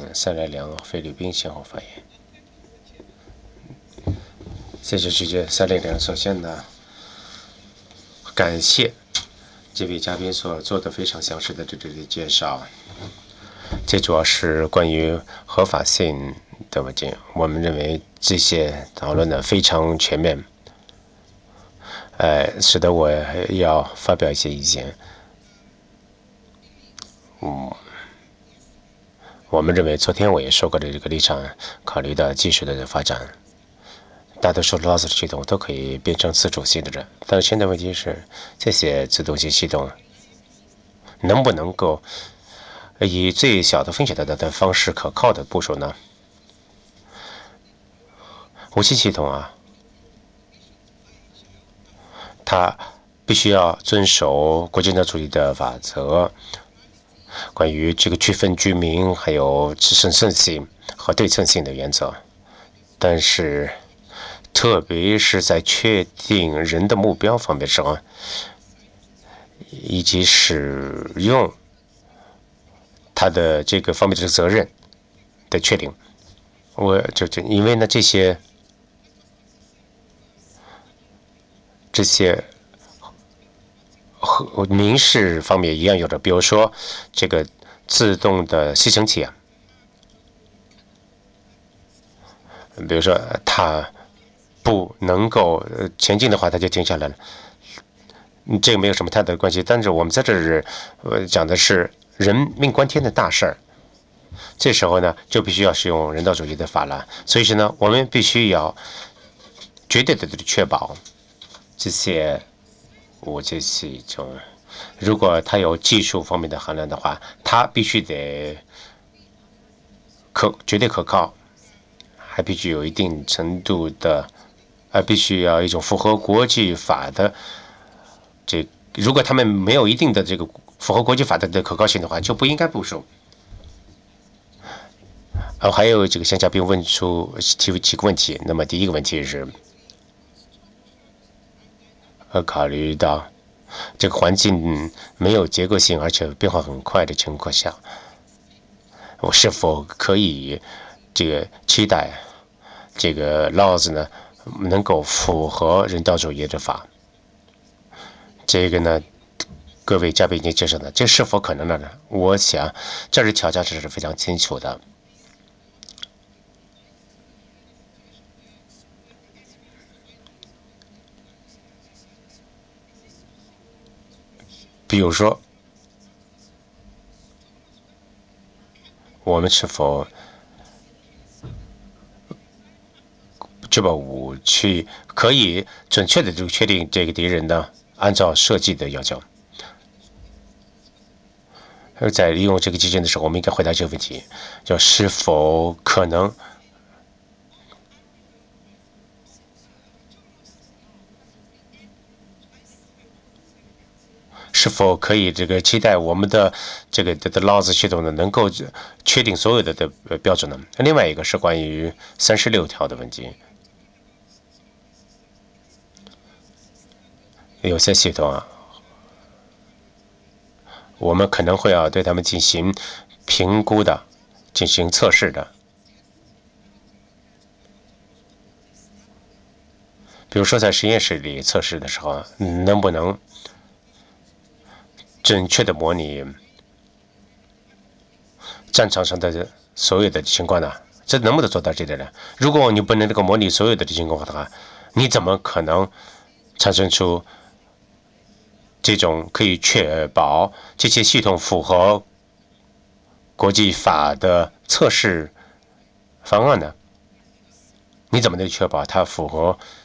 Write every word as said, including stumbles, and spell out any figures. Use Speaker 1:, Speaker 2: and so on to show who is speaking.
Speaker 1: 塞莱良菲律宾先后发言。谢谢主席塞莱良。首先呢，感谢这位嘉宾所做的非常详实的这里的介绍。这主要是关于合法性的问题。我们认为这些讨论呢非常全面，呃，使得我要发表一些意见。嗯，我们认为昨天我也说过的这个立场，考虑到技术的发展，大多数 L O S 系统都可以变成自主性的人，但是现在问题是，这些自动性系统能不能够以最小的风险的的方式可靠的部署呢？武器系统啊，它必须要遵守国际主义的法则，关于这个区分居民还有审慎性和对称性的原则。但是，特别是在确定人的目标方面上，以及使用它的这个方面的责任的确定，我就就因为呢这些这些和民事方面一样有的，比如说这个自动的吸尘器啊，比如说它不能够前进的话，它就停下来了。这个没有什么太大的关系，但是我们在这儿呃讲的是人命关天的大事儿，这时候呢就必须要使用人道主义的法了。所以说呢，我们必须要绝对的确保这些武器系统，如果它有技术方面的含量的话，它必须得可绝对可靠，还必须有一定程度的，呃，必须要一种符合国际法的这。如果他们没有一定的这个符合国际法的的可靠性的话，就不应该部署。呃，还有这个向嘉宾问出提几个问题。那么第一个问题是，呃，考虑到这个环境没有结构性，而且变化很快的情况下，我是否可以这个期待这个 laws 呢能够符合人道主义的法？这个呢，各位嘉宾已经介绍了，这是否可能了呢？我想这里条件是非常清楚的。比如说，我们是否确保武器可以准确的就确定这个敌人呢？按照设计的要求，而在利用这个基金的时候，我们应该回答这个问题：就是否可能是否可以这个期待我们的这个的 laws 系统呢能够确定所有的的标准呢？另外一个是关于三十六条的问题。有些系统啊，我们可能会要对他们进行评估的，进行测试的。比如说在实验室里测试的时候，能不能准确的模拟战场上的所有的情况呢？这能不能做到这点呢？如果你不能这个模拟所有的情况的话，你怎么可能产生出这种可以确保这些系统符合国际法的测试方案呢？你怎么能确保它符合